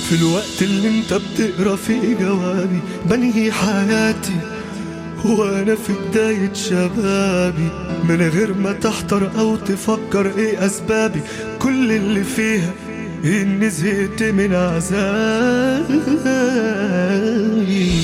في الوقت اللي انت بتقرا فيه جوابي بنهي حياتي وانا في بداية شبابي، من غير ما تحتار او تفكر ايه اسبابي. كل اللي فيها اني زهقت من عذابي.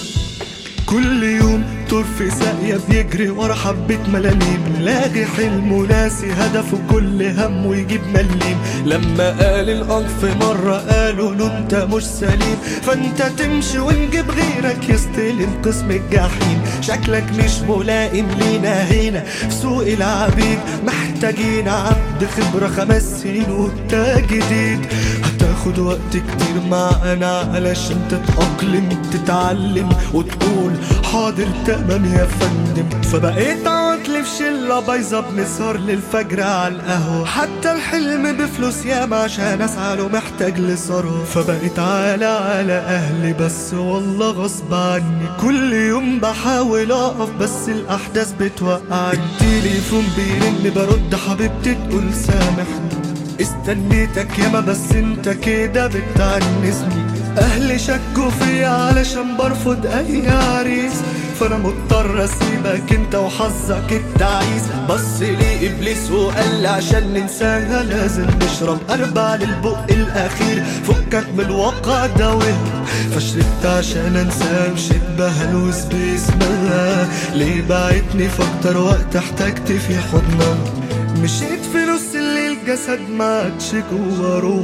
كل يوم طور في ساقية بيجري ورا حبة ملاليم، لاغي حلم وناسي هدفه كل هم ويجيب مليم. لما قال الألف مرة قالوا له انت مش سليم، فانت تمشي ونجيب غيرك يستلم قسم الجحيم. شكلك مش ملائم لينا هنا في سوق العبيد، محتاجين عبد خبرة 5 سنين وبتاع جديد. هتاخد وقت كتير معانا علشان تتأقلم، تتعلم وتقول حاضر تمام يا فندم. فبقيت عطل في شلة بايظة بنسهر للفجر على القهوة، حتى الحلم بفلوس ياما عشان اسعى له محتاج لثروة. فبقيت على اهلي بس والله غصب عني، كل يوم بحاول اقف بس الاحداث بتوقعني. التليفون بيرن برد حبيبتي تقول سامحني، استنيتك ياما بس انت كده بتعنسني. اهلي شكوا فيا علشان برفض اي عريس، فانا مضطر اسيبك انت وحظك التعيس. بص لي ابليس وقال لي عشان ننساها لازم نشرب 4 للبق الاخير، فكك من الواقع ده وهم. فشربت عشان انسى مشيت بهلوس باسمها، ليه بعتني في اكتر وقت احتجت في حضنها. مشيت في نص الليل جسد ما عادش جوا روح،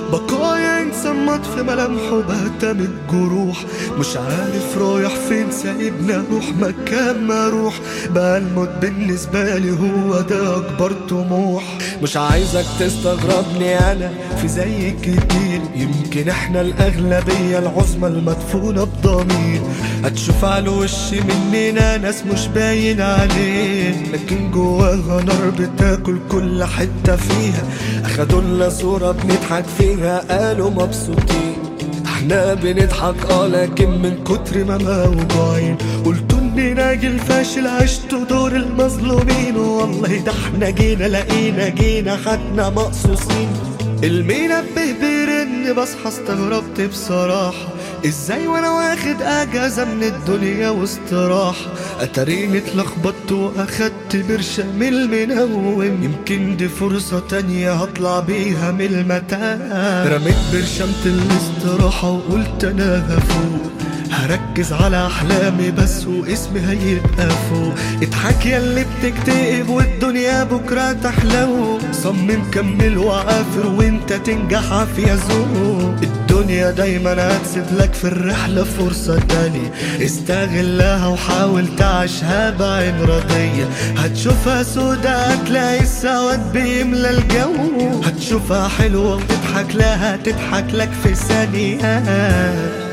بقايا انسان مات في ملامحه بهتم الجروح. مش عارف رايح فين سايبنا روح مكان ما اروح، بقى الموت بالنسبة لي هو ده اكبر طموح. مش عايزك تستغربني انا في زي كتير، يمكن احنا الاغلبية العظمى المدفونة بضمير. هتشوف على الوش مننا ناس مش باين عليه، لكن جواها نار بتاكل كل حتة فيها. اخدوا لنا صورة بنضحك فيها قالوا مبسوطين، احنا بنضحك لكن من كتر ما موجوعين. قلتوا اني راجل فاشل عشت دور المظلومين، والله ده احنا جينا لقينا جينا خدنا مقصوصين. المنبه بيرن بصحى استغربت بصراحة، ازاي وانا واخد اجازة من الدنيا واستراحة. اتاريني اتلخبطت واخدت برشام المنوم، يمكن دي فرصة تانية هطلع بيها من المتاهة. رميت برشامة الاستراحة وقلت انا هفوق، هركز على احلامي بس واسمي هيبقى فوق. اضحك يا اللي بتكتئب والدنيا بكرة تحلو، صمم كمل وعافر وانت تنجح عافية ذوق. الدنيا دايما هتسيب لك في الرحلة فرصة تانية، استغلها وحاول تعيشها بعين رضية. هتشوفها سودا هتلاقي السواد بيملى الجو، هتشوفها حلوة وتضحك لها تضحك لك في ثانية.